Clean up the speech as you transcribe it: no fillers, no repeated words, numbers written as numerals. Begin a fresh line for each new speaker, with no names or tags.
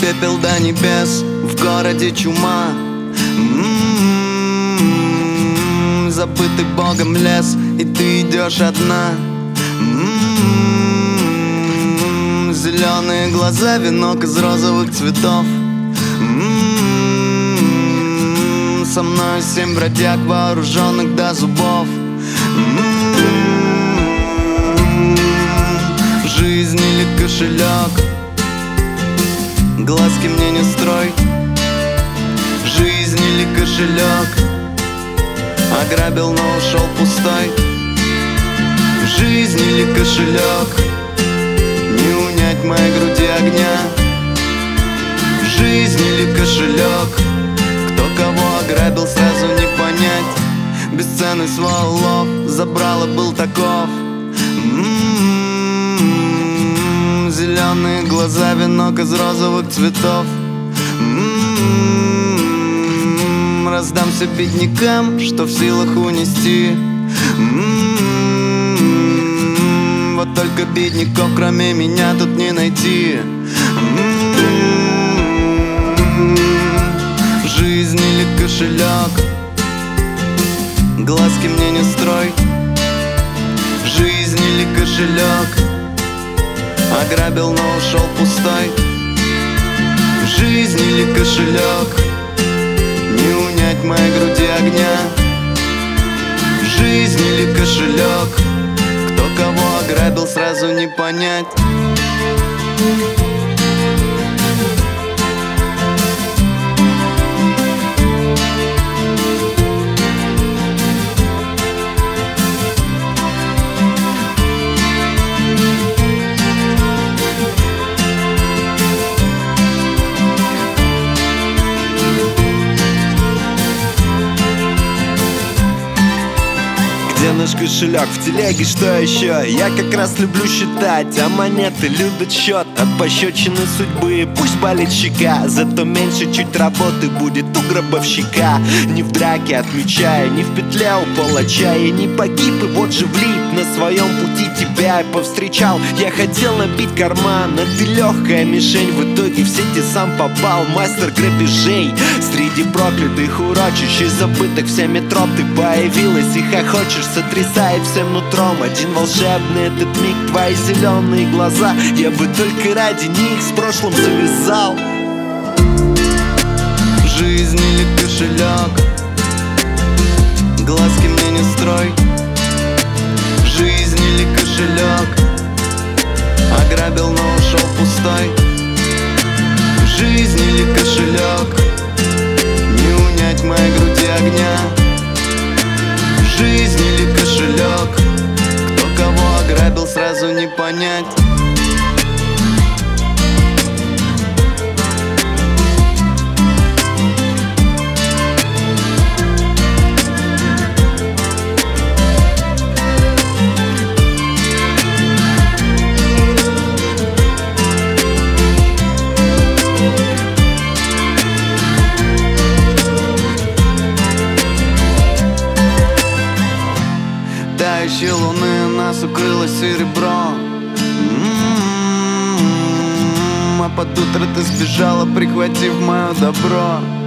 пепел до небес, в городе чума. Забытый Богом лес, и ты идешь одна. Зеленые глаза, венок из розовых цветов. Со мной 7 бродяг, вооруженных до зубов. Жизнь или кошелек, глазки мне не строй. Жизнь или кошелек, ограбил, но ушел пустой. Жизнь или кошелек, не унять в моей груди огня. Жизнь или кошелек, кто кого ограбил, сразу не понять. Бесценный свой улов забрал и был таков. Зеленые глаза, венок из розовых цветов. Раздамся беднякам, что в силах унести. Вот только бедняков, кроме меня, тут не найти. Жизнь или кошелек, глазки мне не строй. Жизнь или кошелек, ограбил, но ушел пустой. Жизнь или кошелек, не унять в моей груди огня. Жизнь или кошелек, кто кого ограбил, сразу не понять.
Где наш кошелек? В телеге, что еще? Я как раз люблю считать, а монеты любят счет. От пощечины судьбы пусть болит щека, зато меньше чуть работы будет у гробовщика. Не в драке отмечая, не в петле у палача. Я не погиб и вот же влип на своем пути тебя и повстречал. Я хотел набить карман, а ты легкая мишень. В итоге в сети сам попал, мастер грабежей. Среди проклятых, урочищ и забытых всеми троп ты появилась и хохочешь, сотрясает всем нутром. Один волшебный этот миг, твои зеленые глаза. Я бы только ради них с прошлым завязал.
Жизнь или кошелек, глазки мне не строй. Жизнь или кошелек, ограбил, но ушел пустой. Жизнь или кошелек, не унять в моей груди огня. Жизнь или кошелек, кто кого ограбил, сразу не понять. Тающей луны нас укрыло серебро. А под утро ты сбежала, прихватив мое добро.